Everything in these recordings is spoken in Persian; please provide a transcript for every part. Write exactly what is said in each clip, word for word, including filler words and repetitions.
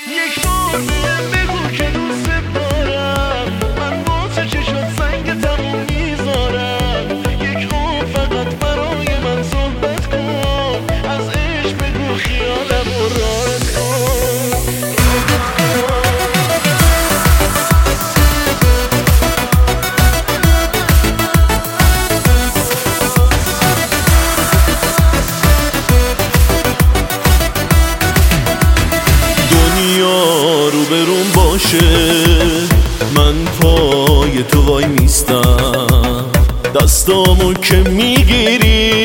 یک بار بهم بگو که دوست دارم، من واسه چشات سنگ تموم میذارم. یک عمر فقط برای من صحبت کن، از عشق بگو خیالم رو راحت کن. دنیا رو برون باشه، من پای تو وای میستم. دستامو که میگیری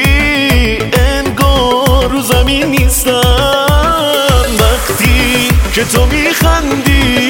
انگار رو زمین نیستم. وقتی که تو میخندی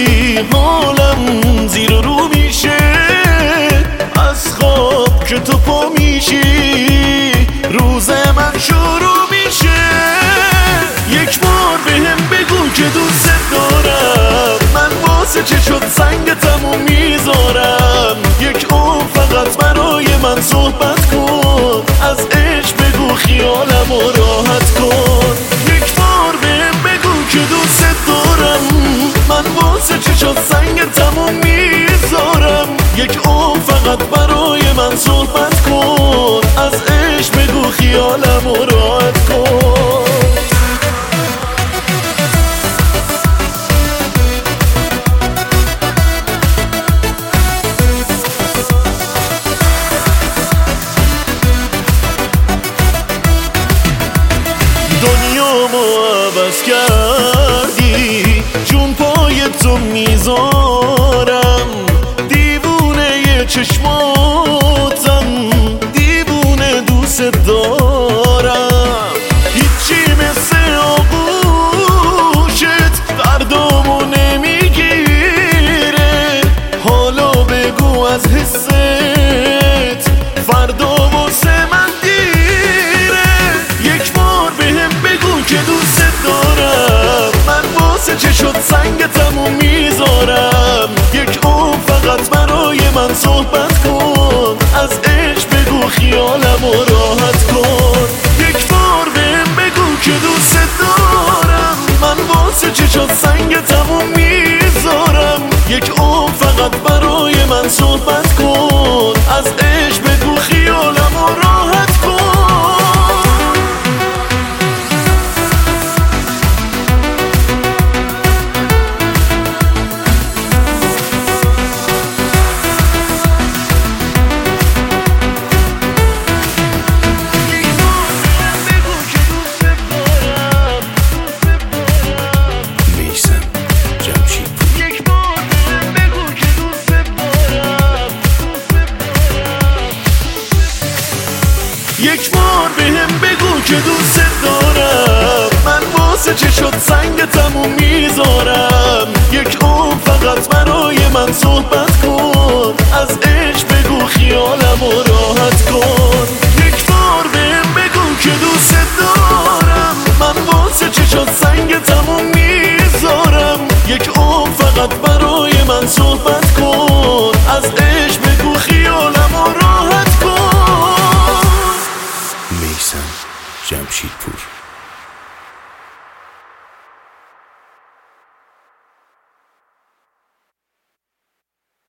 حالم زیر و رو میشه. از خواب که تو پا میشی روز من شروع میشه. یک بار بهم بگو که دوست دارم، من واسه چشات سنگ تموم میذارم. یک عمر فقط برای من صحبت کن، از عشق بگو خیالم رو راحت کن. یک بار بهم بگو که دوست دارم، من واسه چشات سنگ تموم میذارم. یک عمر فقط برای من صحبت کن، از عشق بگو خیالم رو راحت کن. دنیامو عوض کردی، جون پای تو میذارم. دیوونه چشماتم، دیوونه دوست دارم. هیچی مثل آغوشت دردامو نمیگیره. حالا بگو از حست فردا واسه من دیره. یک بار بهم بگو که دوست دارم، من واسه چشات سنگ تموم میذارم. یک عمر فقط برای من صحبت کن، از عشق بگو خیالم رو راحت کن. یک بار بهم بگو که دوست دارم، من واسه چشات سنگ تموم میذارم. یک عمر فقط برای من صحبت کن، از عشق بگو خیالم رو راحت کن. یک بار بهم بگو که دوست دارم، من واسه چشات سنگ تموم میذارم. یک عمر فقط برای من صحبت کن،